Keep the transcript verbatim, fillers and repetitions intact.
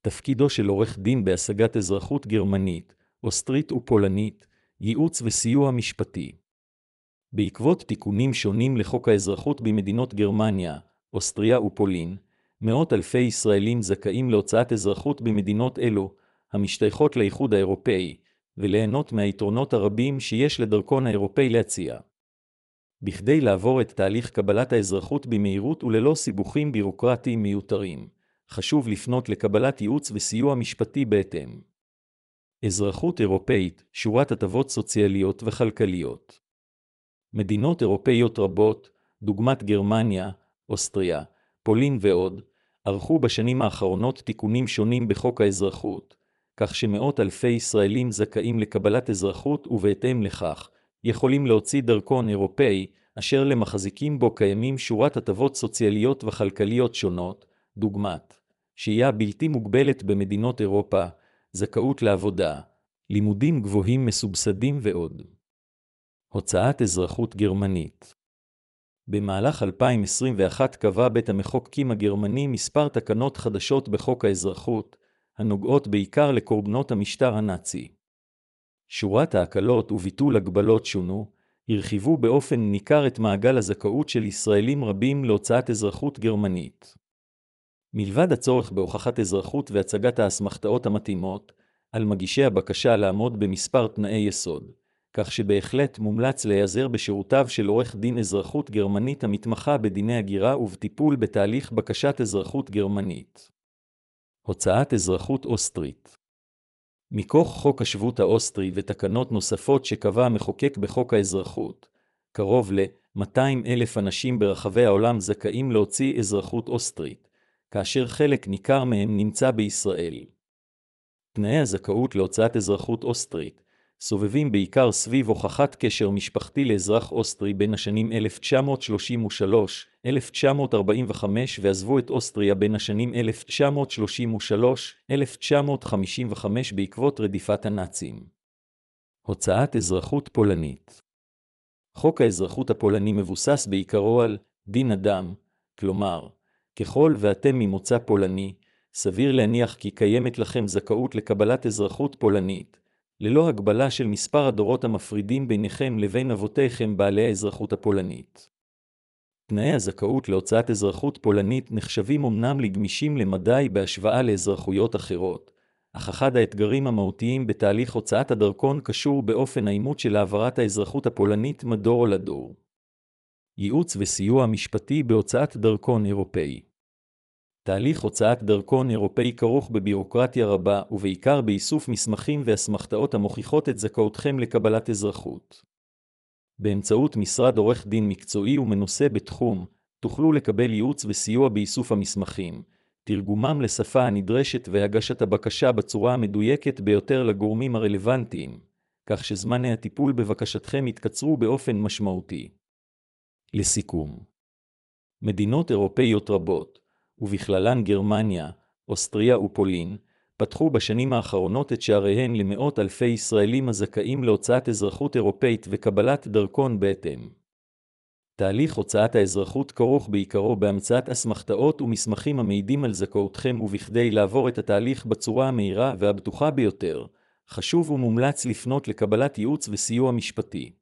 תפקידו של עורך דין בהשגת אזרחות גרמנית, אוסטרית ופולנית, ייעוץ וסיוע משפטי. בעקבות תיקונים שונים לחוק האזרחות במדינות גרמניה, אוסטריה ופולין, מאות אלפי ישראלים זכאים להוצאת אזרחות במדינות אלו, המשתייכות לאיחוד האירופאי, וליהנות מהיתרונות הרבים שיש לדרכון האירופאי להציע. בכדי לעבור את תהליך קבלת האזרחות במהירות וללא סיבוכים בירוקרטיים מיותרים, חשוב לפנות לקבלת ייעוץ וסיוע משפטי בהתאם. אזרחות אירופאית, שורת הטבות סוציאליות וכלכליות. מדינות אירופאיות רבות, דוגמת גרמניה, אוסטריה, פולין ועוד, ערכו בשנים האחרונות תיקונים שונים בחוק האזרחות, כך שמאות אלפי ישראלים זכאים לקבלת אזרחות ובהתאם לכך, יכולים להוציא דרכון אירופאי, אשר למחזיקים בו קיימים שורת הטבות סוציאליות וכלכליות שונות, דוגמת שהייה בלתי מוגבלת במדינות אירופה, זכאות לעבודה, לימודים גבוהים מסובסדים ועוד. הוצאת אזרחות גרמנית. במהלך אלפיים עשרים ואחת קבע בית המחוקקים הגרמני מספר תקנות חדשות בחוק האזרחות, הנוגעות בעיקר לקורבנות המשטר הנאצי. שורת ההקלות וביטול הגבלות שונו, הרחיבו באופן ניכר את מעגל הזכאות של ישראלים רבים להוצאת אזרחות גרמנית. מלבד הצורך בהוכחת אזרחות והצגת האסמכתאות המתאימות, על מגישי הבקשה לעמוד במספר תנאי יסוד, כך שבהחלט מומלץ להיעזר בשירותיו של עורך דין אזרחות גרמנית המתמחה בדיני הגירה ובטיפול בתהליך בקשת אזרחות גרמנית. הוצאת אזרחות אוסטרית. מכוח חוק השבות האוסטרי ותקנות נוספות שקבע המחוקק בחוק האזרחות, קרוב ל-מאתיים אלף אנשים ברחבי העולם זכאים להוציא אזרחות אוסטרית, כאשר חלק ניכר מהם נמצא בישראל. תנאי הזכאות להוצאת אזרחות אוסטרית סובבים בעיקר סביב הוכחת קשר משפחתי לאזרח אוסטרי בין השנים אלף תשע מאות שלושים ושלוש עד אלף תשע מאות ארבעים וחמש ועזבו את אוסטריה בין השנים אלף תשע מאות שלושים ושלוש עד אלף תשע מאות חמישים וחמש בעקבות רדיפת הנאצים. הוצאת אזרחות פולנית. חוק האזרחות הפולני מבוסס בעיקרו על דין אדם, כלומר, ככל ואתם ממוצא פולני, סביר להניח כי קיימת לכם זכאות לקבלת אזרחות פולנית, ללא הגבלה של מספר הדורות המפרידים ביניכם לבין אבותיכם בעלי האזרחות הפולנית. תנאי הזכאות להוצאת אזרחות פולנית נחשבים אמנם לגמישים למדי בהשוואה לאזרחויות אחרות, אך אחד האתגרים המהותיים בתהליך הוצאת הדרכון קשור באופן האימות של העברת האזרחות הפולנית מדור לדור. ייעוץ וסיוע משפטי בהוצאת דרכון אירופאי. תהליך הוצאת דרכון אירופאי כרוך בבירוקרטיה רבה ובעיקר באיסוף מסמכים ואסמכתאות המוכיחות את זכאותכם לקבלת אזרחות. באמצעות משרד עורך דין מקצועי ומנוסה בתחום, תוכלו לקבל ייעוץ וסיוע באיסוף המסמכים, תרגומם לשפה הנדרשת והגשת הבקשה בצורה המדויקת ביותר לגורמים הרלוונטיים, כך שזמני הטיפול בבקשתכם יתקצרו באופן משמעותי. לסיכום, מדינות אירופאיות רבות, ובכללן גרמניה, אוסטריה ופולין, פתחו בשנים האחרונות את שעריהן למאות אלפי ישראלים הזכאים להוצאת אזרחות אירופאית וקבלת דרכון בהתאם. תהליך הוצאת האזרחות כרוך בעיקרו בהמצאת אסמכתאות ומסמכים המעידים על זכאותכם, ובכדי לעבור את התהליך בצורה המהירה והבטוחה ביותר, חשוב ומומלץ לפנות לקבלת ייעוץ וסיוע משפטי.